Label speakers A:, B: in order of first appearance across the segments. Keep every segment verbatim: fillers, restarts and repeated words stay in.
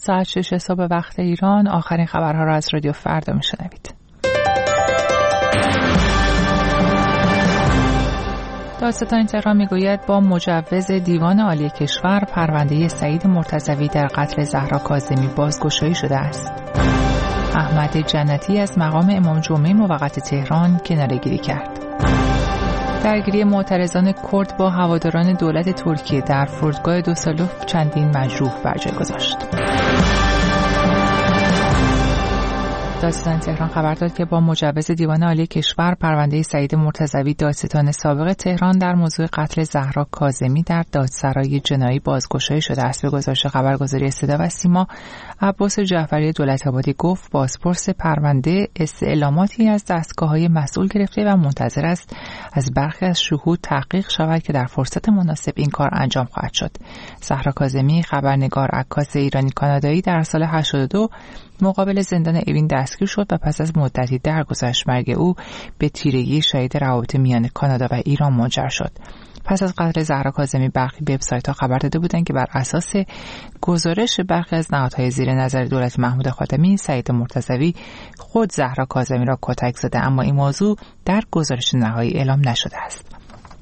A: ساعت شش صبح وقت ایران آخرین خبرها را از رادیو فردا میشنوید. دادستان تهران میگوید با مجوز دیوان عالی کشور پرونده سعید مرتضوی در قتل زهرا کاظمی بازگشایی شده است. احمد جنتی از مقام امام جمعه موقت تهران کناره‌گیری کرد. درگیری معترضان کرد با هواداران دولت ترکیه در فرودگاه دوسالوف چندین مجروح بر جای گذاشت. دادستان تهران خبر داد که با مجوز دیوان عالی کشور پرونده سعید مرتضوی دادستان سابق تهران در موضوع قتل زهرا کاظمی در دادسرای جنایی بازگشایی شده است. به گزارش خبرگزاری صدا و سیما، عباس جعفری دولت‌آبادی گفت بازپرس پرونده استعلاماتی از دستگاه‌های مسئول گرفته و منتظر است از برخی از شهود تحقیق شود که در فرصت مناسب این کار انجام خواهد شد. زهرا کاظمی خبرنگار عکاس ایرانی کانادایی در سال هشتاد و دو مقابل زندان اوین دستگیر شد و پس از مدتی درگذشت مرگ او به تیرگی شدید روابط میان کانادا و ایران منجر شد. پس از قتل زهرا کاظمی برخی وبسایت‌ها خبر داده بودند که بر اساس گزارش برخی از نهادهای زیر نظر دولت محمود خاتمی، سعید مرتضوی خود زهرا کاظمی را کتک زده، اما این موضوع در گزارش نهایی اعلام نشده است.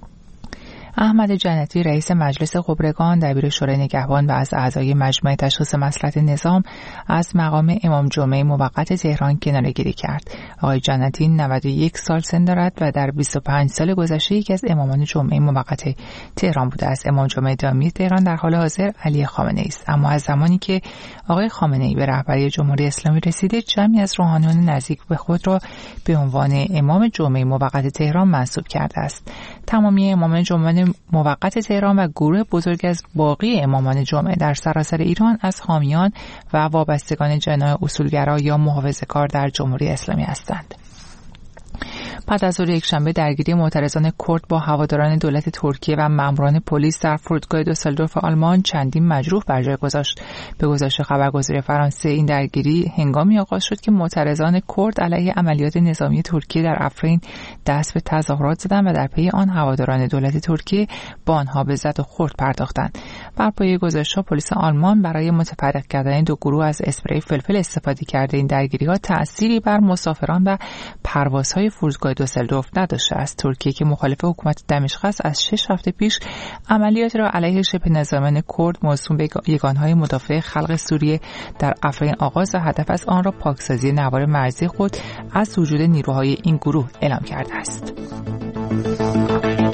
A: احمد جنتی رئیس مجلس خبرگان، دبیر شورای نگهبان و از اعضای مجمع تشخیص مصلحت نظام از مقام امام جمعه موقت تهران کناره‌گیری کرد. آقای جنتی نود و یک سال سن دارد و در بیست و پنج سال گذشته یکی از امامان جمعه موقت تهران بوده است. امام جمعه دائمی تهران در حال حاضر علی خامنه‌ای است، اما از زمانی که آقای خامنه‌ای به رهبری جمهوری اسلامی رسیده، جمعی از روحانیون نزدیک به خود را به عنوان امام جمعه موقت تهران منصوب کرده است. تمامی امامان جمعه موقت تهران و گروه بزرگ از باقی امامان جمعه در سراسر ایران از حامیان و وابستگان جناح اصولگرا یا محافظه‌کار در جمهوری اسلامی هستند. بعد از روز یکشنبه درگیری معترضان کرد با هواداران دولت ترکیه و ماموران پلیس در فرودگاه دوسالدورف آلمان چندین مجروح بر جای گذاشت. به گزارش خبرگزاری فرانسه، این درگیری هنگامی آغاز شد که معترضان کرد علیه عملیات نظامی ترکیه در افرین دست به تظاهرات زدند و در پی آن هواداران دولت ترکیه با آنها به زد و خورد پرداختند. بر پایه گزارش‌ها پلیس آلمان برای متفرق کردن دو گروه از اسپری فلفل استفاده کرده. این درگیری‌ها تأثیری بر مسافران و پروازهای فرودگاه دوسالدورف نداشته است. ترکیه که مخالف حکومت دمشق است، از شش هفته پیش عملیات را علیه شبه نظامیان کرد موسوم به یگانهای مدافع خلق سوریه در افرین آغاز و هدف از آن را پاکسازی نوار مرزی خود از وجود نیروهای این گروه اعلام کرده است.